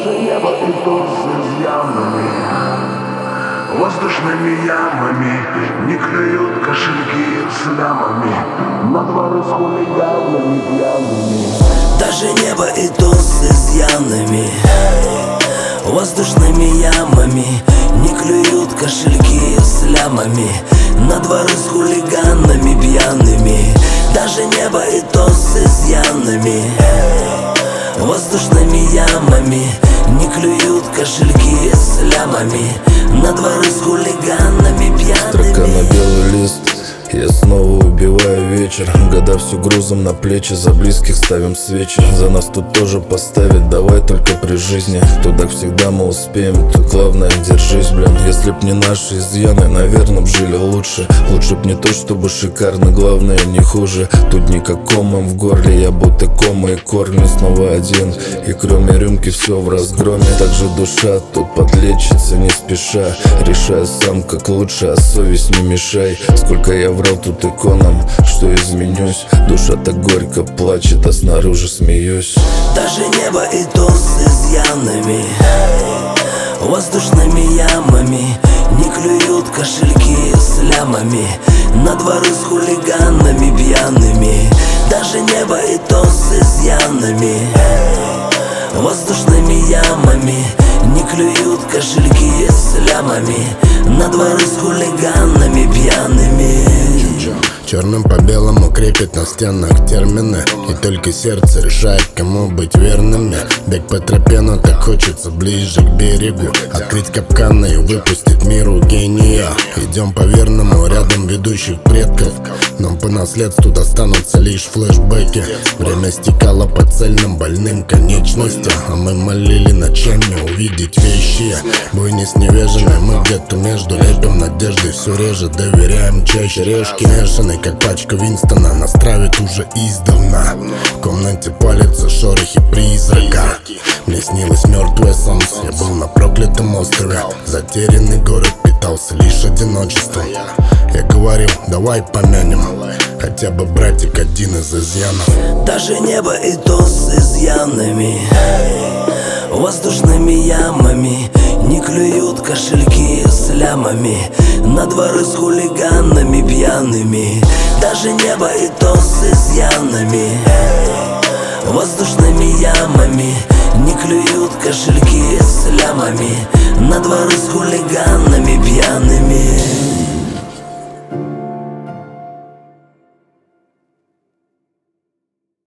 Даже небо и то с изъянами, воздушными ямами. Не клюют кошельки с лямами, на дворы с хулиганами пьяными. Даже небо и то с изъянами, воздушными ямами. Не клюют кошельки с лямами, на дворы с хулиганами пьяными. Даже небо и то с изъянами, воздушными ямами. Не клюют кошельки с лямами, на дворы с хулиганами пьяными. Строка на белый лист, я снова убиваю вечер. Года все грузом на плечи, за близких ставим свечи. За нас тут тоже поставить, давай только при жизни. Туда всегда мы успеем, тут главное держись, блин. Если б не наши изъяны, наверное б жили лучше. Лучше б не то, чтобы шикарно, главное не хуже. Тут никак комом в горле, я будто кома и корни снова один. И кроме рюмки все в разгроме. Также душа тут подлечится не спеша. Решаю сам как лучше, а совесть не мешай. Сколько я врал тут иконам, что изменюсь. Душа так горько плачет, а снаружи смеюсь. Даже небо и то с изъянами, воздушными ямами. Не клюют кошельки с лямами, на дворы с хулиганами пьяными. Даже небо и то с изъянами, воздушными ямами. Не клюют кошельки с лямами, на дворы с хулиганами пьяными. Черным по белому крепит на стенах термины, и только сердце решает, кому быть верными. Бег по тропе, но так хочется ближе к берегу. Открыть капканы и выпустить миру гения. Идем по верному рядом ведущих предков, но по наследству достанутся лишь флешбеки. Время стекало по цельным больным конечностям, а мы молили ночами увидеть вещи. Буйни с невежиной, мы где-то между лепим надежды. Все реже доверяем чаще решки. Мешанный как пачка Винстона, нас травит уже издавна. В комнате палятся шорохи призрака. Мне снилось мертвое солнце, я был на проклятом острове. Затерянный город питался лишь одиночеством. Я говорил, давай помянем хотя бы братик один из изъянов. Даже небо и то с изъянами, воздушными ямами. Не клюют кошельки с лямами, на дворы с хулиганами пьяными. Даже небо и то с изъянами, воздушными ямами. Не клюют кошельки с лямами, на дворы с хулиганами